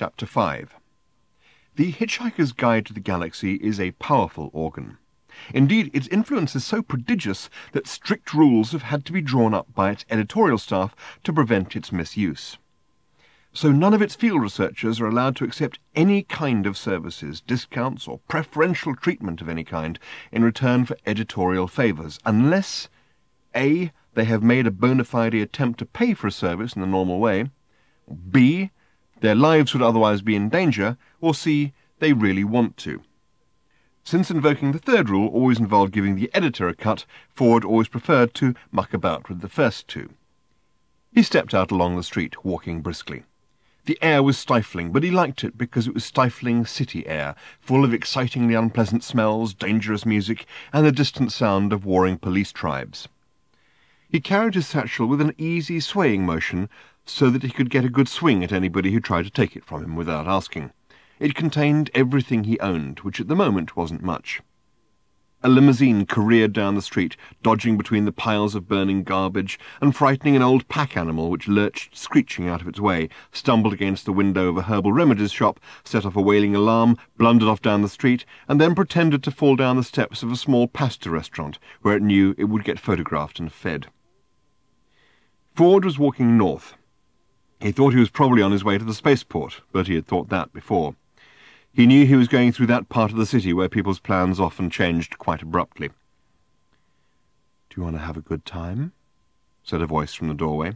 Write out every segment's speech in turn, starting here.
Chapter 5. The Hitchhiker's Guide to the Galaxy is a powerful organ. Indeed, its influence is so prodigious that strict rules have had to be drawn up by its editorial staff to prevent its misuse. So none of its field researchers are allowed to accept any kind of services, discounts, or preferential treatment of any kind in return for editorial favours, unless A. They have made a bona fide attempt to pay for a service in the normal way, B. Their lives would otherwise be in danger, or C. They really want to. Since invoking the third rule always involved giving the editor a cut, Ford always preferred to muck about with the first two. He stepped out along the street, walking briskly. The air was stifling, but he liked it because it was stifling city air, full of excitingly unpleasant smells, dangerous music, and the distant sound of warring police tribes. He carried his satchel with an easy swaying motion, so that he could get a good swing at anybody who tried to take it from him without asking. It contained everything he owned, which at the moment wasn't much. A limousine careered down the street, dodging between the piles of burning garbage, and frightening an old pack animal which lurched screeching out of its way, stumbled against the window of a herbal remedies shop, set off a wailing alarm, blundered off down the street, and then pretended to fall down the steps of a small pasta restaurant, where it knew it would get photographed and fed. Ford was walking north. He thought he was probably on his way to the spaceport, but he had thought that before. He knew he was going through that part of the city where people's plans often changed quite abruptly. "Do you want to have a good time?" said a voice from the doorway.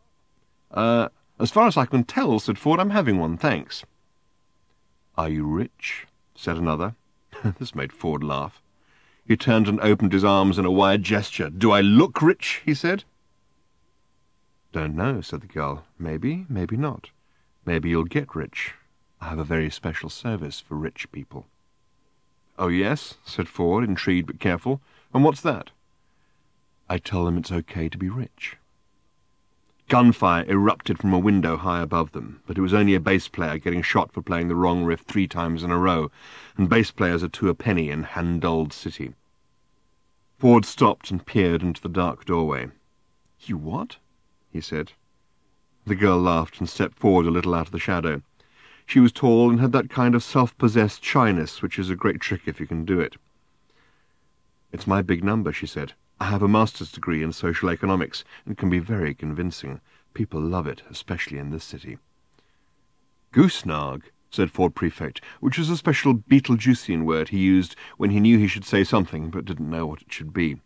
As far as I can tell," said Ford, "I'm having one, thanks." "Are you rich?" said another. This made Ford laugh. He turned and opened his arms in a wide gesture. "Do I look rich?" he said. "Don't know," said the girl. "Maybe, maybe not. Maybe you'll get rich. I have a very special service for rich people." "Oh, yes?" said Ford, intrigued but careful. "And what's that?" "I tell them it's okay to be rich." Gunfire erupted from a window high above them, but it was only a bass player getting shot for playing the wrong riff 3 times in a row, and bass players are 2 a penny in Hand-Dulled City. Ford stopped and peered into the dark doorway. "You what?" he said. The girl laughed and stepped forward a little out of the shadow. She was tall and had that kind of self-possessed shyness which is a great trick if you can do it. "It's my big number," she said. "I have a master's degree in social economics and can be very convincing. People love it, especially in this city." "Goose-nag," said Ford Prefect, which was a special Beetlejuicean word he used when he knew he should say something but didn't know what it should be.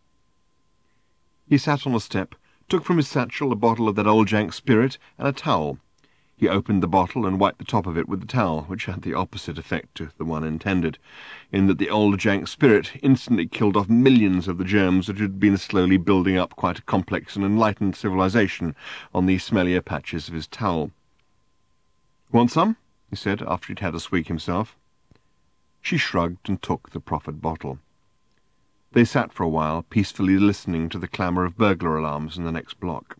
He sat on a step, took from his satchel a bottle of that old jank spirit and a towel. He opened the bottle and wiped the top of it with the towel, which had the opposite effect to the one intended, in that the old jank spirit instantly killed off millions of the germs that had been slowly building up quite a complex and enlightened civilization on the smellier patches of his towel. "Want some?" he said, after he'd had a swig himself. She shrugged and took the proffered bottle. They sat for a while, peacefully listening to the clamour of burglar alarms in the next block.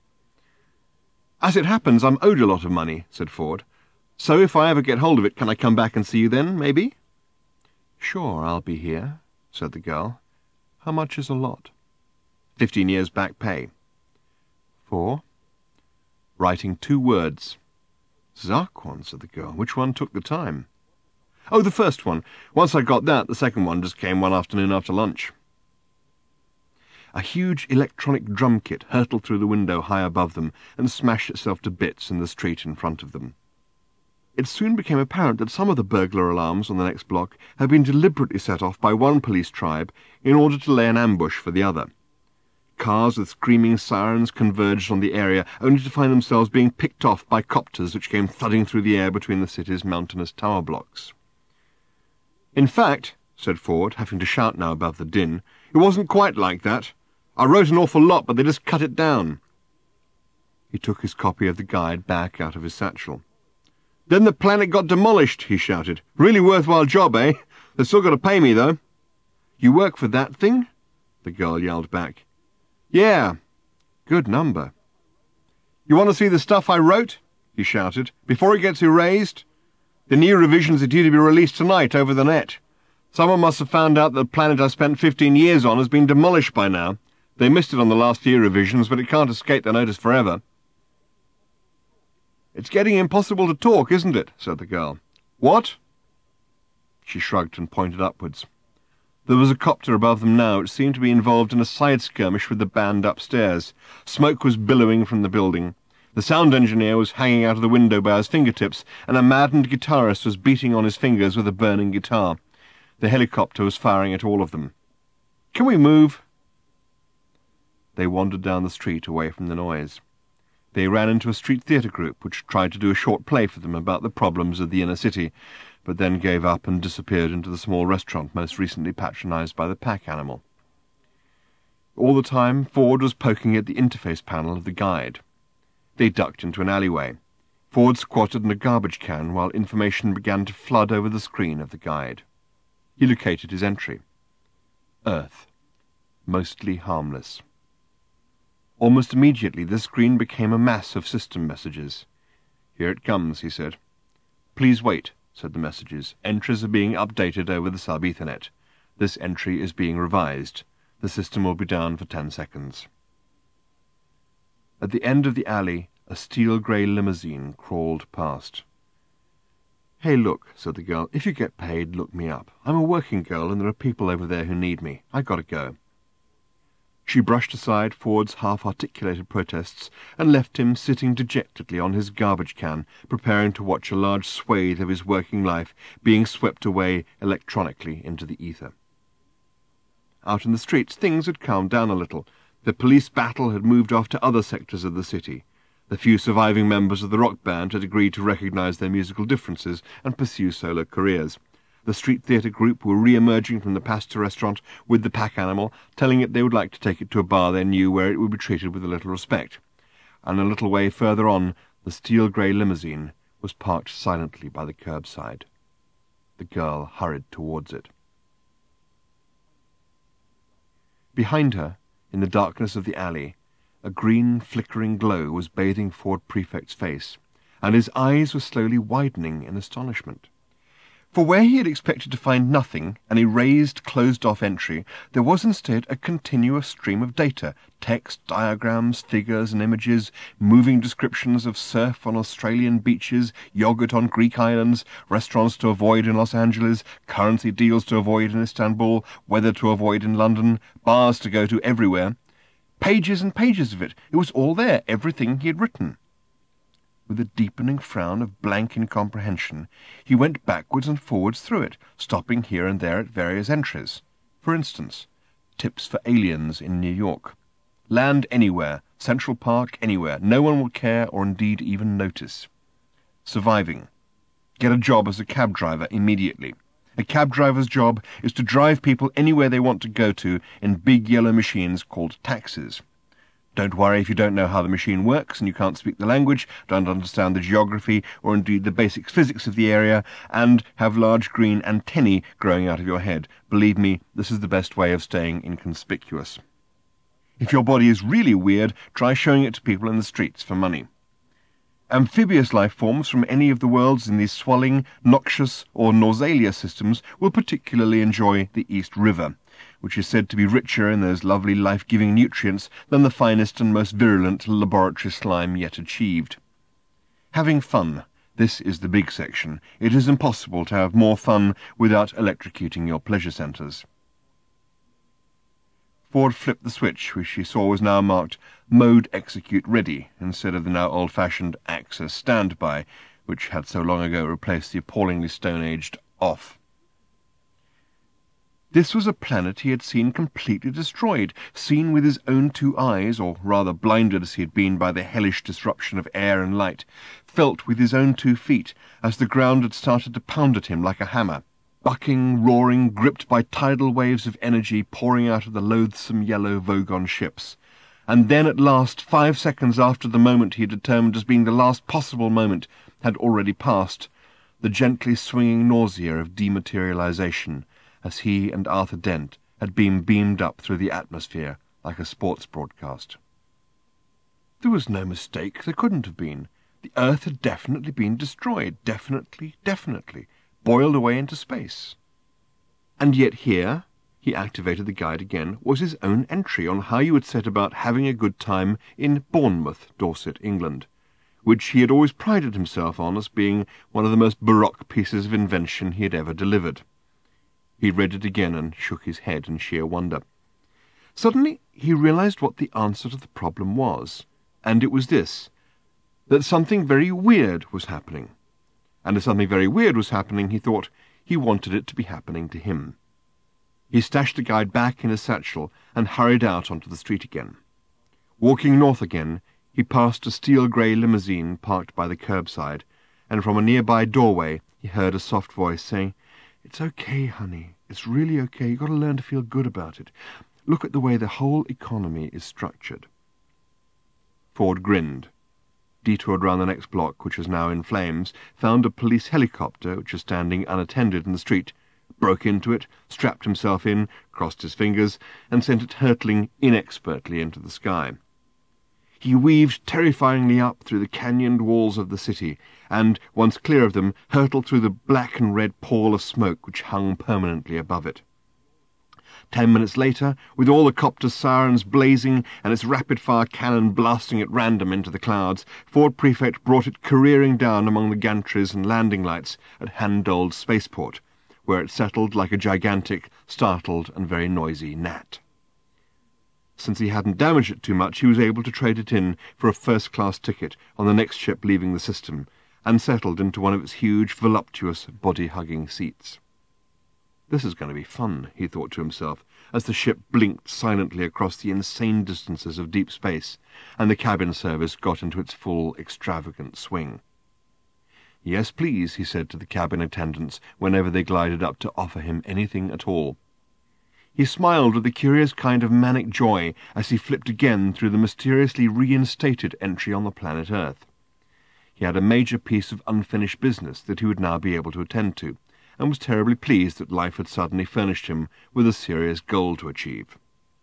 "As it happens, I'm owed a lot of money," said Ford. "So if I ever get hold of it, can I come back and see you then, maybe?" "Sure, I'll be here," said the girl. "How much is a lot?" 15 years back pay. "For?" "Writing 2 words. "Zarquon," said the girl. "Which one took the time?" "Oh, the first one. Once I got that, the second one just came one afternoon after lunch." A huge electronic drum kit hurtled through the window high above them and smashed itself to bits in the street in front of them. It soon became apparent that some of the burglar alarms on the next block had been deliberately set off by one police tribe in order to lay an ambush for the other. Cars with screaming sirens converged on the area, only to find themselves being picked off by copters which came thudding through the air between the city's mountainous tower blocks. "In fact," said Ford, having to shout now above the din, "it wasn't quite like that. I wrote an awful lot, but they just cut it down." He took his copy of the guide back out of his satchel. "Then the planet got demolished," he shouted. "Really worthwhile job, eh? They've still got to pay me, though." "You work for that thing?" the girl yelled back. "Yeah. Good number." "You want to see the stuff I wrote?" he shouted. "Before it gets erased? The new revisions are due to be released tonight over the net. Someone must have found out that the planet I spent 15 years on has been demolished by now. They missed it on the last few revisions, but it can't escape their notice forever." "It's getting impossible to talk, isn't it?" said the girl. "What?" She shrugged and pointed upwards. There was a copter above them now, which seemed to be involved in a side skirmish with the band upstairs. Smoke was billowing from the building. The sound engineer was hanging out of the window by his fingertips, and a maddened guitarist was beating on his fingers with a burning guitar. The helicopter was firing at all of them. "Can we move?" They wandered down the street away from the noise. They ran into a street theatre group which tried to do a short play for them about the problems of the inner city, but then gave up and disappeared into the small restaurant most recently patronized by the pack animal. All the time, Ford was poking at the interface panel of the guide. They ducked into an alleyway. Ford squatted in a garbage can while information began to flood over the screen of the guide. He located his entry. Earth. Mostly harmless. Almost immediately the screen became a mass of system messages. "Here it comes," he said. "Please wait," said the messages. "Entries are being updated over the sub-Ethernet. This entry is being revised. The system will be down for 10 seconds. At the end of the alley, a steel-grey limousine crawled past. "Hey, look," said the girl. "If you get paid, look me up. I'm a working girl, and there are people over there who need me. I gotta go." She brushed aside Ford's half-articulated protests and left him sitting dejectedly on his garbage can, preparing to watch a large swathe of his working life being swept away electronically into the ether. Out in the streets, things had calmed down a little. The police battle had moved off to other sectors of the city. The few surviving members of the rock band had agreed to recognize their musical differences and pursue solo careers. The street theatre group were re-emerging from the pasta restaurant with the pack animal, telling it they would like to take it to a bar they knew where it would be treated with a little respect. And a little way further on, the steel-grey limousine was parked silently by the curbside. The girl hurried towards it. Behind her, in the darkness of the alley, a green flickering glow was bathing Ford Prefect's face, and his eyes were slowly widening in astonishment. For where he had expected to find nothing, an erased, closed-off entry, there was instead a continuous stream of data, text, diagrams, figures and images, moving descriptions of surf on Australian beaches, yogurt on Greek islands, restaurants to avoid in Los Angeles, currency deals to avoid in Istanbul, weather to avoid in London, bars to go to everywhere. Pages and pages of it. It was all there, everything he had written. With a deepening frown of blank incomprehension, he went backwards and forwards through it, stopping here and there at various entries. For instance, tips for aliens in New York. Land anywhere, Central Park anywhere, no one will care or indeed even notice. Surviving. Get a job as a cab driver immediately. A cab driver's job is to drive people anywhere they want to go to in big yellow machines called taxis. Don't worry if you don't know how the machine works and you can't speak the language, don't understand the geography or indeed the basic physics of the area, and have large green antennae growing out of your head. Believe me, this is the best way of staying inconspicuous. If your body is really weird, try showing it to people in the streets for money. Amphibious life forms from any of the worlds in these swelling, noxious or nausealia systems will particularly enjoy the East River, which is said to be richer in those lovely life-giving nutrients than the finest and most virulent laboratory slime yet achieved. Having fun. This is the big section. It is impossible to have more fun without electrocuting your pleasure centres. Ford flipped the switch, which he saw was now marked Mode Execute Ready, instead of the now old-fashioned Access Standby, which had so long ago replaced the appallingly stone-aged Off. This was a planet he had seen completely destroyed, seen with his own two eyes, or rather blinded as he had been by the hellish disruption of air and light, felt with his own 2 feet, as the ground had started to pound at him like a hammer. Bucking, roaring, gripped by tidal waves of energy pouring out of the loathsome yellow Vogon ships. And then at last, 5 seconds after the moment he had determined as being the last possible moment had already passed, the gently swinging nausea of dematerialization, as he and Arthur Dent had been beamed up through the atmosphere like a sports broadcast. There was no mistake, there couldn't have been. The Earth had definitely been destroyed, definitely, boiled away into space. And yet here, he activated the guide again, was his own entry on how you would set about having a good time in Bournemouth, Dorset, England, which he had always prided himself on as being one of the most baroque pieces of invention he had ever delivered. He read it again and shook his head in sheer wonder. Suddenly he realized what the answer to the problem was, and it was this, that something very weird was happening. And if something very weird was happening, he thought, he wanted it to be happening to him. He stashed the guide back in his satchel and hurried out onto the street again. Walking north again, he passed a steel-grey limousine parked by the curbside, and from a nearby doorway he heard a soft voice saying, "It's okay, honey. It's really okay. You've got to learn to feel good about it. Look at the way the whole economy is structured." Ford grinned, detoured round the next block, which was now in flames, found a police helicopter which was standing unattended in the street, broke into it, strapped himself in, crossed his fingers, and sent it hurtling inexpertly into the sky. He weaved terrifyingly up through the canyoned walls of the city, and, once clear of them, hurtled through the black and red pall of smoke which hung permanently above it. 10 minutes later, with all the copter's sirens blazing and its rapid-fire cannon blasting at random into the clouds, Ford Prefect brought it careering down among the gantries and landing lights at Handold Spaceport, where it settled like a gigantic, startled and very noisy gnat. Since he hadn't damaged it too much, he was able to trade it in for a first-class ticket on the next ship leaving the system, and settled into one of its huge, voluptuous, body-hugging seats. This is going to be fun, he thought to himself, as the ship blinked silently across the insane distances of deep space, and the cabin service got into its full, extravagant swing. "Yes, please," he said to the cabin attendants whenever they glided up to offer him anything at all. He smiled with a curious kind of manic joy as he flipped again through the mysteriously reinstated entry on the planet Earth. He had a major piece of unfinished business that he would now be able to attend to, and was terribly pleased that life had suddenly furnished him with a serious goal to achieve.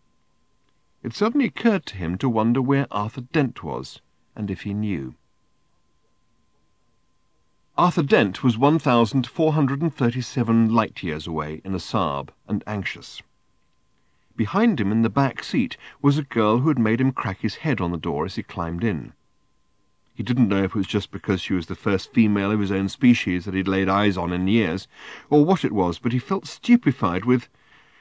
It suddenly occurred to him to wonder where Arthur Dent was, and if he knew. Arthur Dent was 1,437 light-years away in a Saab, and anxious. Behind him in the back seat was a girl who had made him crack his head on the door as he climbed in. He didn't know if it was just because she was the first female of his own species that he'd laid eyes on in years, or what it was, but he felt stupefied with...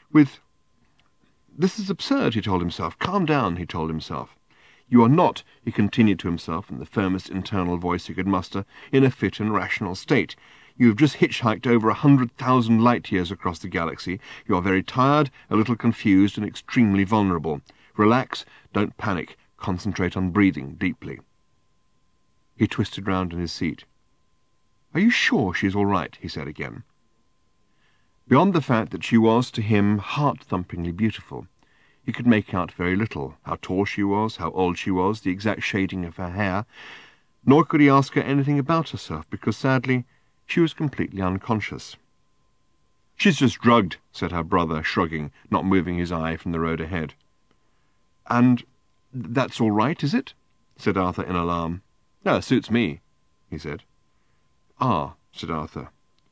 "This is absurd," he told himself. "Calm down," he told himself. "You are not," he continued to himself in the firmest internal voice he could muster, "in a fit and rational state. You have just hitchhiked over 100,000 light-years across the galaxy. You are very tired, a little confused, and extremely vulnerable. Relax, don't panic, concentrate on breathing deeply." He twisted round in his seat. "Are you sure she's all right?" he said again. Beyond the fact that she was, to him, heart-thumpingly beautiful, he could make out very little, how tall she was, how old she was, the exact shading of her hair, nor could he ask her anything about herself, because, sadly, she was completely unconscious. "She's just drugged," said her brother, shrugging, not moving his eye from the road ahead. "And that's all right, is it?" said Arthur in alarm. "No, it suits me," he said. "Ah," said Arthur.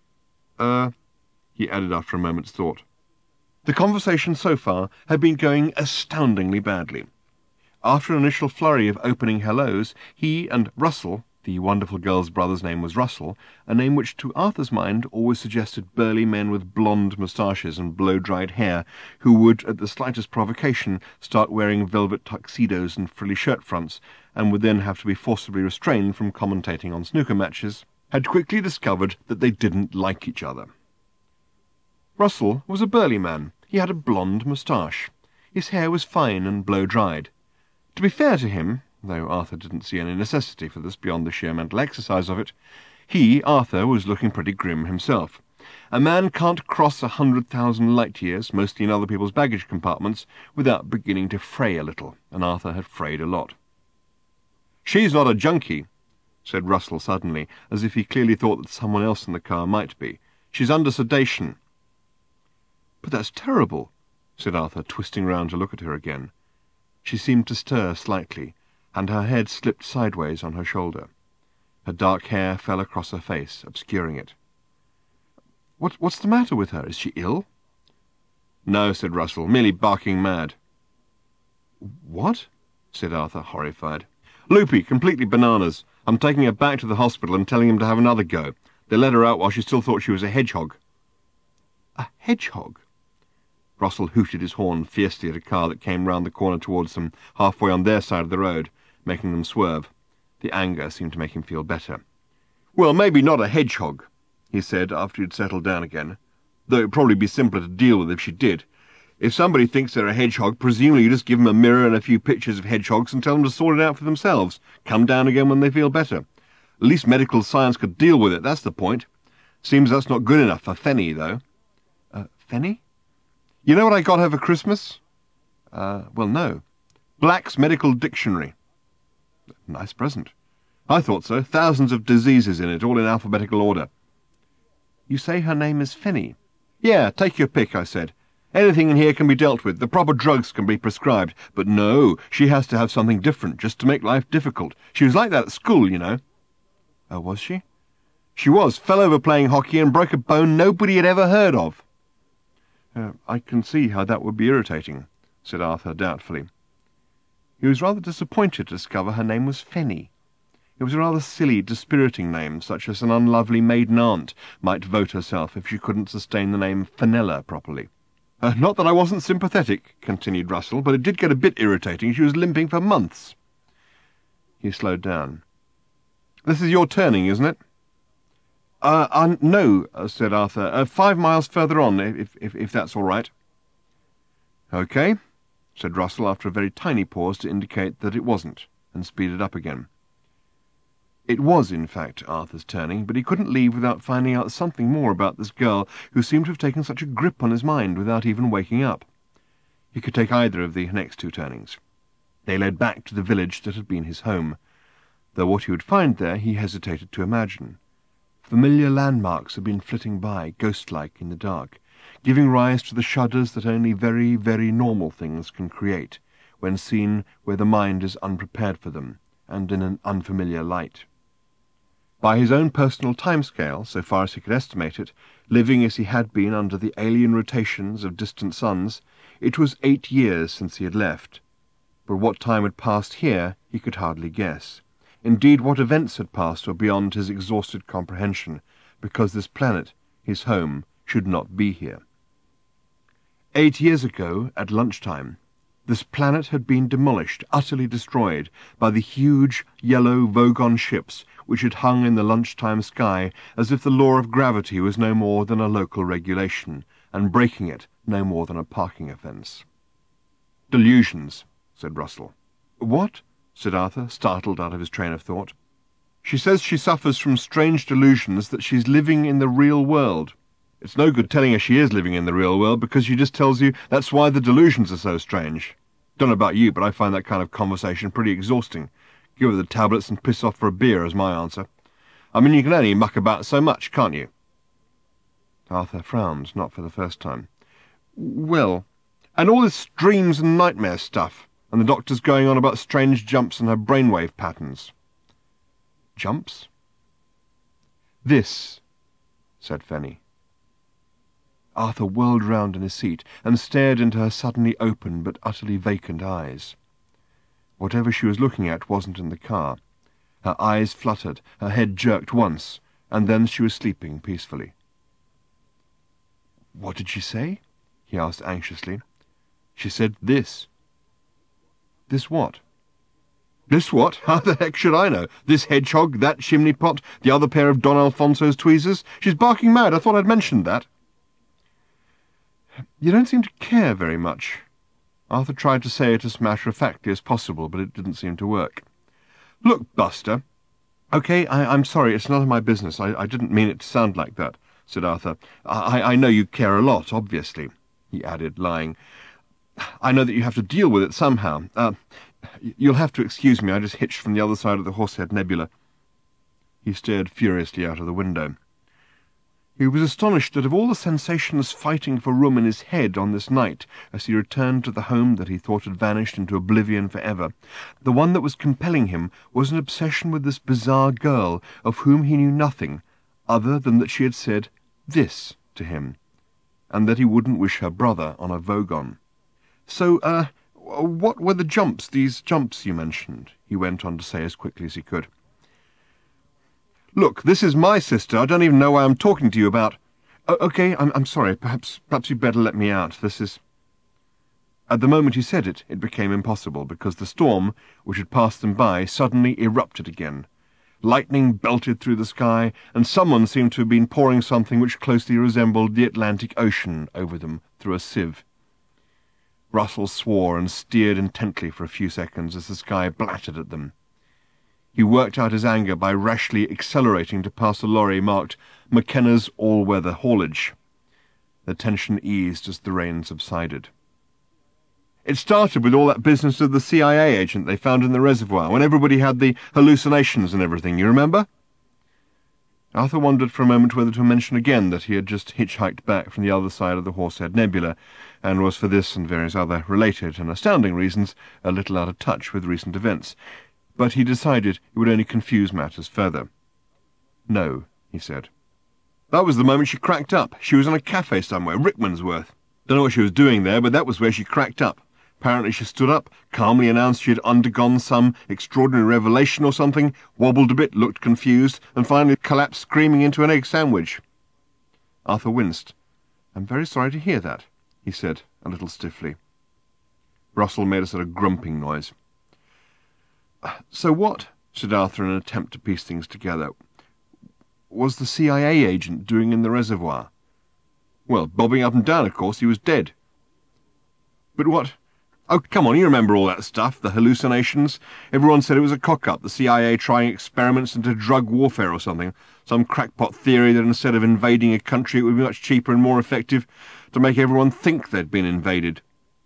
He added after a moment's thought. The conversation so far had been going astoundingly badly. After an initial flurry of opening hellos, he and Russell, the wonderful girl's brother's name was Russell, a name which to Arthur's mind always suggested burly men with blonde moustaches and blow-dried hair, who would, at the slightest provocation, start wearing velvet tuxedos and frilly shirt-fronts, and would then have to be forcibly restrained from commentating on snooker matches, had quickly discovered that they didn't like each other. Russell was a burly man. He had a blonde moustache. His hair was fine and blow-dried. To be fair to him, though Arthur didn't see any necessity for this beyond the sheer mental exercise of it, he, Arthur, was looking pretty grim himself. A man can't cross 100,000 light-years, mostly in other people's baggage compartments, without beginning to fray a little, and Arthur had frayed a lot. "She's not a junkie," said Russell suddenly, as if he clearly thought that someone else in the car might be. "She's under sedation." "But that's terrible," said Arthur, twisting round to look at her again. She seemed to stir slightly, and her head slipped sideways on her shoulder. Her dark hair fell across her face, obscuring it. What's the matter with her? Is she ill?" "No," said Russell, "merely barking mad." "What?" said Arthur, horrified. Loopy, completely bananas. I'm taking her back to the hospital and telling him to have another go. They let her out while she still thought she was a hedgehog. A hedgehog? Russell hooted his horn fiercely at a car that came round the corner towards them, halfway on their side of the road, making them swerve. The anger seemed to make him feel better. Well, maybe not a hedgehog, he said after he'd settled down again, though it'd probably be simpler to deal with if she did. If somebody thinks they're a hedgehog, presumably you just give them a mirror and a few pictures of hedgehogs and tell them to sort it out for themselves. Come down again when they feel better. At least medical science could deal with it, that's the point. Seems that's not good enough for Fenny, though. Fenny? You know what I got her for Christmas? Well, no. Black's Medical Dictionary. Nice present. I thought so. Thousands of diseases in it, all in alphabetical order. You say her name is Fenny? Yeah, take your pick, I said. Anything in here can be dealt with. The proper drugs can be prescribed. But no, she has to have something different, just to make life difficult. She was like that at school, you know. Oh, was she? She was. Fell over playing hockey and broke a bone nobody had ever heard of. I can see how that would be irritating, said Arthur doubtfully. He was rather disappointed to discover her name was Fenny. It was a rather silly, dispiriting name, such as an unlovely maiden aunt might vote herself if she couldn't sustain the name Fenella properly. Not that I wasn't sympathetic, continued Russell, but it did get a bit irritating. She was limping for months. He slowed down. This is your turning, isn't it? No, said Arthur. 5 miles further on, if that's all right. OK, said Russell after a very tiny pause to indicate that it wasn't, and speeded up again. It was, in fact, Arthur's turning, but he couldn't leave without finding out something more about this girl who seemed to have taken such a grip on his mind without even waking up. He could take either of the next 2 turnings. They led back to the village that had been his home, though what he would find there he hesitated to imagine. Familiar landmarks had been flitting by, ghost-like in the dark, giving rise to the shudders that only very, very normal things can create, when seen where the mind is unprepared for them, and in an unfamiliar light. By his own personal timescale, so far as he could estimate it, living as he had been under the alien rotations of distant suns, it was 8 years since he had left. But what time had passed here he could hardly guess. Indeed, what events had passed were beyond his exhausted comprehension, because this planet, his home, should not be here. 8 years ago, at lunchtime, this planet had been demolished, utterly destroyed, by the huge yellow Vogon ships which had hung in the lunchtime sky as if the law of gravity was no more than a local regulation, and breaking it no more than a parking offence. Delusions, said Russell. What? Said Arthur, startled out of his train of thought. She says she suffers from strange delusions that she's living in the real world. It's no good telling her she is living in the real world, because she just tells you that's why the delusions are so strange. Don't know about you, but I find that kind of conversation pretty exhausting. Give her the tablets and piss off for a beer is my answer. I mean, you can only muck about so much, can't you? Arthur frowned, not for the first time. Well, and all this dreams and nightmare stuff, and the doctor's going on about strange jumps in her brainwave patterns. Jumps? This, said Fenny. Arthur whirled round in his seat and stared into her suddenly open but utterly vacant eyes. Whatever she was looking at wasn't in the car. Her eyes fluttered, her head jerked once, and then she was sleeping peacefully. What did she say? He asked anxiously. She said this. This what? This what? How the heck should I know? This hedgehog, that chimney pot, the other pair of Don Alfonso's tweezers? She's barking mad. I thought I'd mentioned that. You don't seem to care very much. Arthur tried to say it as matter-of-factly as possible, but it didn't seem to work. Look, Buster. OK, I'm sorry, it's none of my business. I didn't mean it to sound like that, said Arthur. I know you care a lot, obviously, he added, lying. I know that you have to deal with it somehow. You'll have to excuse me, I just hitched from the other side of the Horsehead Nebula. He stared furiously out of the window. He was astonished that of all the sensations fighting for room in his head on this night, as he returned to the home that he thought had vanished into oblivion for ever, the one that was compelling him was an obsession with this bizarre girl of whom he knew nothing, other than that she had said this to him, and that he wouldn't wish her brother on a Vogon. So, What were these jumps you mentioned? He went on to say as quickly as he could. Look, this is my sister. I don't even know why I'm talking to you about... Okay, I'm sorry. Perhaps you'd better let me out. This is... At the moment he said it, it became impossible, because the storm, which had passed them by, suddenly erupted again. Lightning belted through the sky, and someone seemed to have been pouring something which closely resembled the Atlantic Ocean over them through a sieve. Russell swore and steered intently for a few seconds as the sky blattered at them. He worked out his anger by rashly accelerating to pass a lorry marked McKenna's All-Weather Haulage. The tension eased as the rain subsided. It started with all that business of the CIA agent they found in the reservoir, when everybody had the hallucinations and everything, you remember? Arthur wondered for a moment whether to mention again that he had just hitchhiked back from the other side of the Horsehead Nebula, and was for this and various other related and astounding reasons a little out of touch with recent events. But he decided it would only confuse matters further. No, he said. That was the moment she cracked up. She was in a cafe somewhere, Rickmansworth. Don't know what she was doing there, but that was where she cracked up. Apparently she stood up, calmly announced she had undergone some extraordinary revelation or something, wobbled a bit, looked confused, and finally collapsed screaming into an egg sandwich. Arthur winced. "I'm very sorry to hear that," he said, a little stiffly. Russell made a sort of grumping noise. "So what," said Arthur in an attempt to piece things together, "was the CIA agent doing in the reservoir?" "Well, bobbing up and down, of course. He was dead." "But what—" "Oh, come on, you remember all that stuff, the hallucinations. Everyone said it was a cock-up, the CIA trying experiments into drug warfare or something. Some crackpot theory that instead of invading a country it would be much cheaper and more effective to make everyone think they'd been invaded."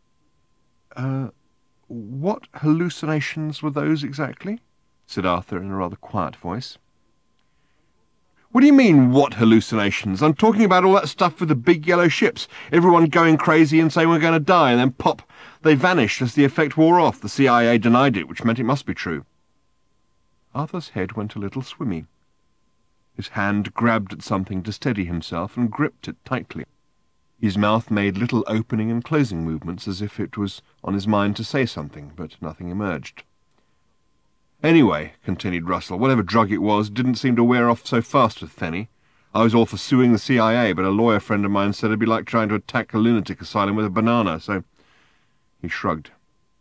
What hallucinations were those exactly?" said Arthur in a rather quiet voice. "What do you mean, what hallucinations? I'm talking about all that stuff with the big yellow ships, everyone going crazy and saying we're going to die, and then pop, they vanished as the effect wore off. The CIA denied it, which meant it must be true." Arthur's head went a little swimmy. His hand grabbed at something to steady himself and gripped it tightly. His mouth made little opening and closing movements as if it was on his mind to say something, but nothing emerged. "Anyway," continued Russell, "whatever drug it was didn't seem to wear off so fast with Fenny. I was all for suing the CIA, but a lawyer friend of mine said it'd be like trying to attack a lunatic asylum with a banana, so—" He shrugged.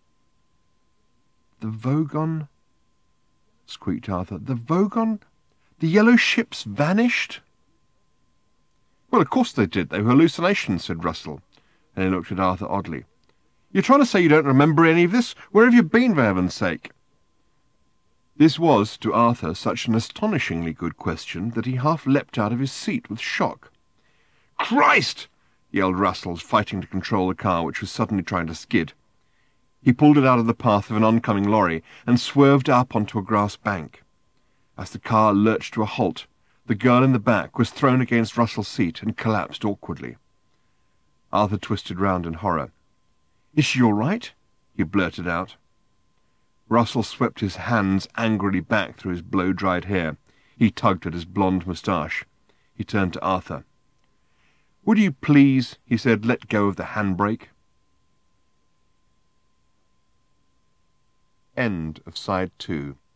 "The Vogon—" squeaked Arthur. "The Vogon? The yellow ships vanished?" "Well, of course they did. They were hallucinations," said Russell, and he looked at Arthur oddly. "You're trying to say you don't remember any of this? Where have you been, for heaven's sake?" This was, to Arthur, such an astonishingly good question that he half leapt out of his seat with shock. "Christ!" yelled Russell, fighting to control the car, which was suddenly trying to skid. He pulled it out of the path of an oncoming lorry and swerved up onto a grass bank. As the car lurched to a halt, the girl in the back was thrown against Russell's seat and collapsed awkwardly. Arthur twisted round in horror. "Is she all right?" he blurted out. Russell swept his hands angrily back through his blow-dried hair. He tugged at his blonde moustache. He turned to Arthur. "Would you please," he said, "let go of the handbrake?" End of Side 2.